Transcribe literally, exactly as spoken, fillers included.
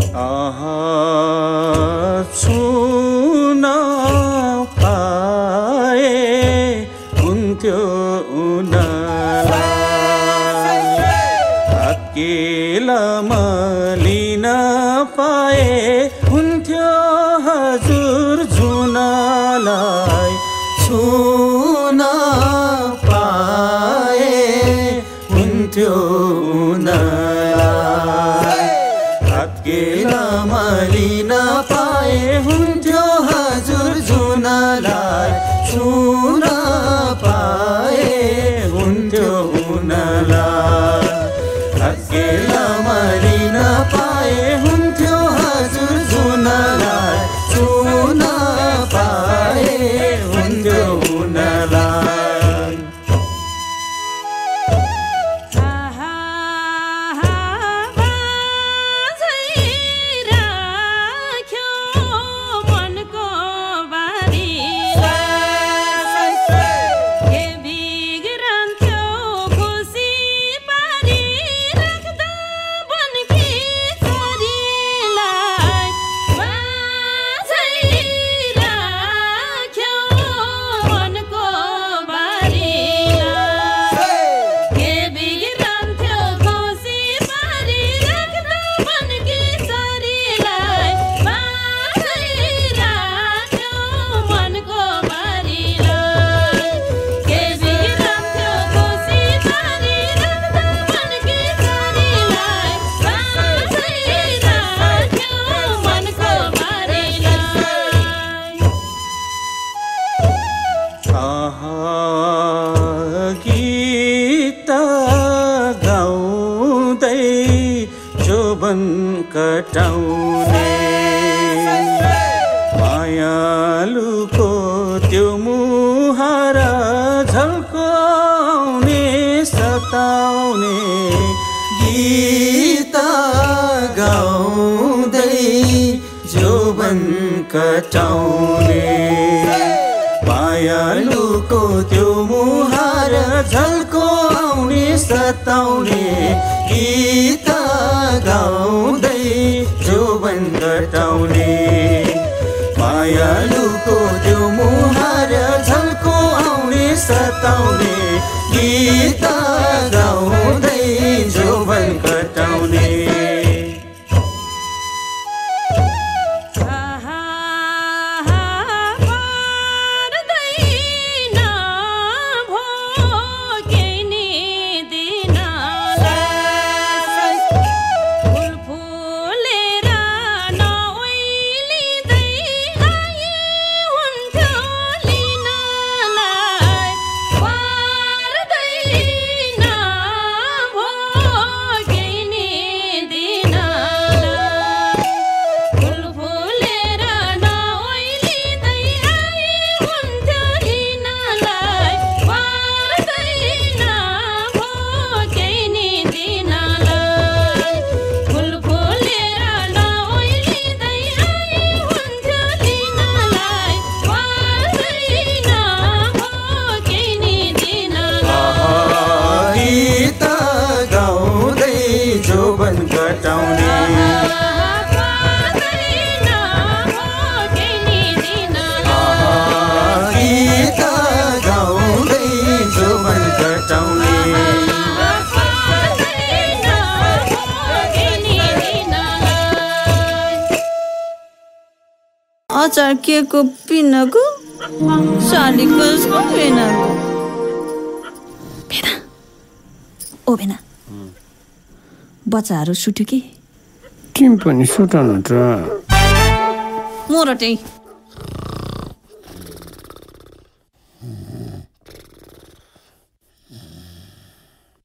आहा छुन पाए हुन्थ्यो उनलाई अकेलामा लिन पाए हुन्थ्यो हजुर जुनालाई छुन पाए हुन्थ्यो उनलाई अकेलामा लिन पाए हुन्थ्यो हजुर जुनालाई छुन पाए हुन्थ्यो उनलाई अकेलामा लिन पाए हुन्थ्यो हजुर जुनालाई छुन पाए हुन्थ्यो उनलाई कटाउने मायालुको त्यो मुहार झल्काउने सताउने गीत गाउँदै जोबन कटाउने मायालुको त्यो मुहार झल्काउने सताउने गीत गाउँदै जोबन कटाउने मायालुको त्यो मुहार झल्को आउने सताउने गीत गाउँदै जोबन कटाउने अचार के को पिनको सालीको भेनाको भेना ओ भेना बच्चाहरू सुट्यो कि तिमी पनि सुटाउनु त म र त्यही